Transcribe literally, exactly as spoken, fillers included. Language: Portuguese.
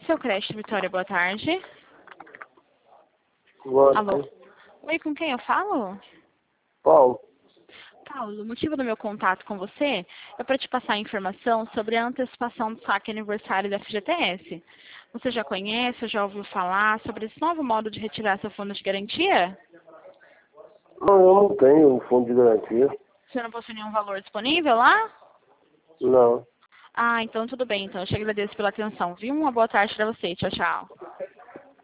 Seu Crédito Vitória, boa tarde. Boa Alô? tarde. Oi, com quem eu falo? Paulo, Paulo, o motivo do meu contato com você é para te passar informação sobre a antecipação do saque aniversário da F G T S. Você já conhece ou já ouviu falar sobre esse novo modo de retirar seu fundo de garantia? não, eu não tenho um fundo de garantia. Você não possui nenhum valor disponível lá? Não. Ah, então tudo bem. Então eu te agradeço pela atenção, viu? Uma boa tarde para você. Tchau, tchau.